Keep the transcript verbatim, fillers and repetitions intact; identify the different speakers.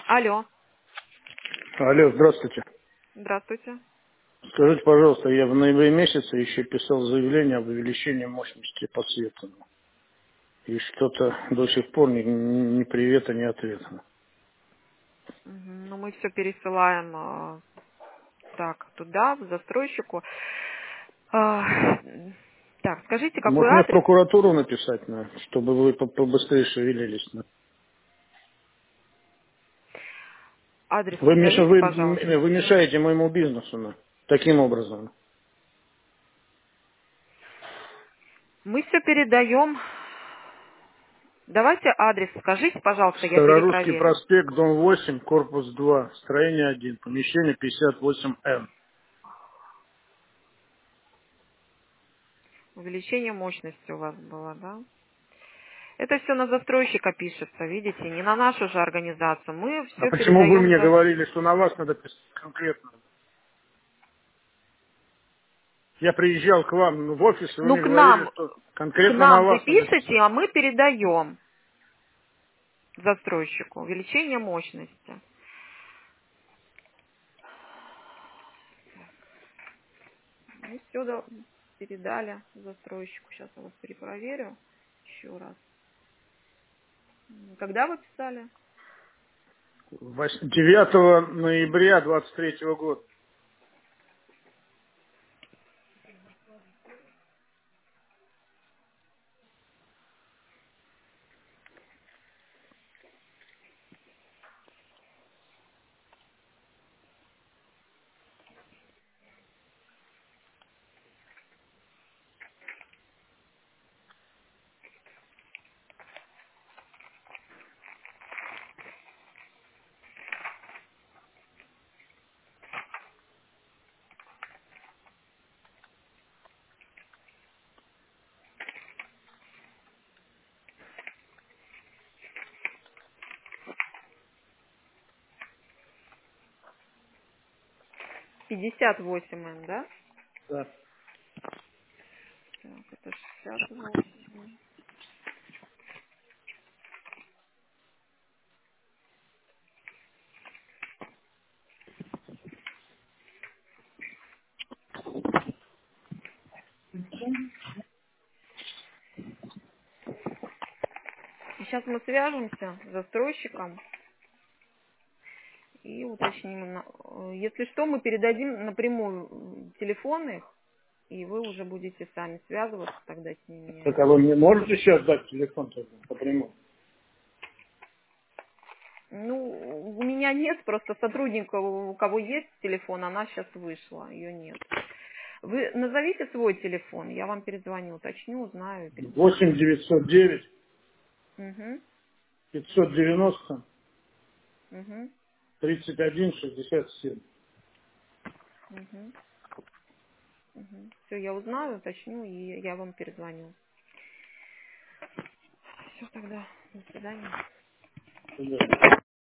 Speaker 1: Алло,
Speaker 2: Алло, здравствуйте.
Speaker 1: здравствуйте.
Speaker 2: Скажите, пожалуйста, я в ноябре месяце еще писал заявление об увеличении мощности по свету. И что-то до сих пор ни, ни привета, ни ответа.
Speaker 1: Мгм. Ну, мы все пересылаем а, так туда, в застройщику. А, так, скажите, какой
Speaker 2: Может, мне в
Speaker 1: адрес?
Speaker 2: прокуратуру написать, на, чтобы вы по- побыстрее шевелились? На.
Speaker 1: Адрес
Speaker 2: Вы, меша-
Speaker 1: назовите,
Speaker 2: вы,
Speaker 1: пожалуйста.
Speaker 2: м- вы мешаете моему бизнесу на, таким образом.
Speaker 1: Мы все передаем. Давайте адрес скажите, пожалуйста, я
Speaker 2: Старорусский
Speaker 1: перепроверю.
Speaker 2: проспект, дом восемь, корпус два, строение один, помещение пятьдесят восемь Н.
Speaker 1: Увеличение мощности у вас было, да? Это все на застройщика пишется, видите, не на нашу же организацию. Мы
Speaker 2: А
Speaker 1: все
Speaker 2: почему вы
Speaker 1: передаем
Speaker 2: мне
Speaker 1: за...
Speaker 2: говорили, что на вас надо писать конкретно? Я приезжал к вам в офис, и вы
Speaker 1: Ну,
Speaker 2: мне
Speaker 1: к
Speaker 2: говорили,
Speaker 1: нам,
Speaker 2: что
Speaker 1: к
Speaker 2: конкретно на
Speaker 1: нам вы
Speaker 2: вас надо
Speaker 1: пишете,
Speaker 2: писать.
Speaker 1: а мы передаем застройщику. Увеличение мощности. Ну, все передали застройщику. Сейчас я вас перепроверю еще раз. М, Когда вы писали?
Speaker 2: Вось- девятого ноября двадцать третьего года.
Speaker 1: пятьдесят восемь эн, да?
Speaker 2: Да.
Speaker 1: Так, это шестьдесят восемь. Сейчас мы свяжемся с застройщиком и уточним. на- э, Если что, мы передадим напрямую м, телефон их, и вы уже будете сами связываться тогда с
Speaker 2: Так,
Speaker 1: ними.
Speaker 2: а вы мне можете сейчас дать телефон тогда напрямую?
Speaker 1: Ну, у меня нет, просто сотрудника, у кого есть телефон, она сейчас вышла, ее нет. Вы назовите свой телефон, я вам перезвоню, уточню, узнаю и перезвоню.
Speaker 2: восемь девятьсот девять
Speaker 1: Угу,
Speaker 2: пятьсот девяносто
Speaker 1: угу,
Speaker 2: тридцать один шестьдесят семь.
Speaker 1: угу, угу. Все, я узнаю, уточню и я вам перезвоню. Все тогда, до свидания.